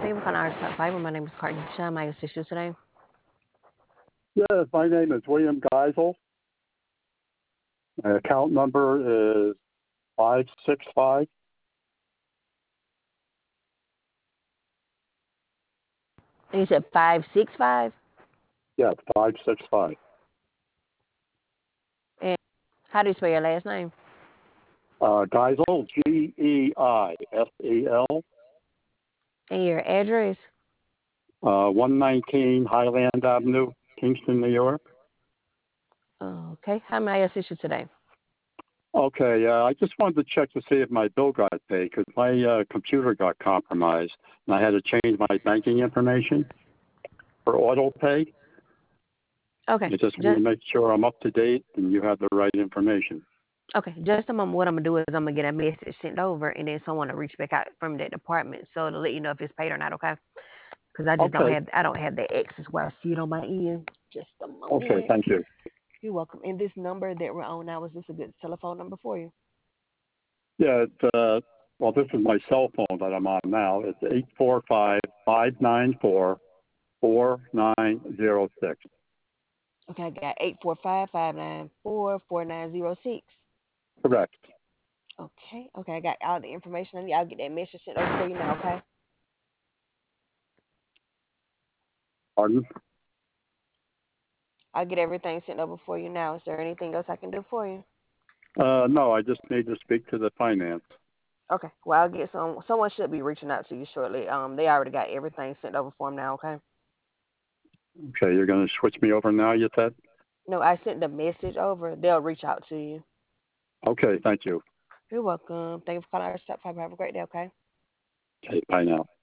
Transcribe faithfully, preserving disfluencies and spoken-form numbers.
Thank you for calling our top five. My name is Courtney Shaw. My assist you today. Yes, my name is William Geisel. My account number is five six five. And you said five six five. Yeah, five six five. And how do you spell your last name? Uh, Geisel, G E I S E L, And your address? uh, one nineteen Highland Avenue, Kingston, New York. Okay. How may I assist you today? Okay, uh, I just wanted to check to see if my bill got paid because my uh, computer got compromised and I had to change my banking information for auto pay. Okay. I just want Just to make sure I'm up to date and you have the right information. okay. Just a moment. What I'm gonna do is I'm gonna get a message sent over, and then someone will reach back out from that department so to let you know if it's paid or not. Okay? Because I just don't Okay, have I don't have the X's where I see it on my end. Just a okay, moment. thank you. You're welcome. And this number that we're on now, is this a good telephone number for you? Yeah, it's, uh, well, this is my cell phone that I'm on now. It's eight four five, five nine four, four nine zero six. Okay, I got eight four five five nine four four nine zero six. Correct. Okay, okay, I got all the information I need. I'll get that message sent over for you now, okay? Pardon? I'll get everything sent over for you now. Is there anything else I can do for you? Uh, no, I just need to speak to the finance. Okay, well, I'll get some. Someone should be reaching out to you shortly. Um, they already got everything sent over for them now, okay? Okay, you're going to switch me over now, you said? No, I sent the message over. They'll reach out to you. Okay, thank you. You're welcome. Thank you for calling our step five. Have a great day, okay? Okay, bye now.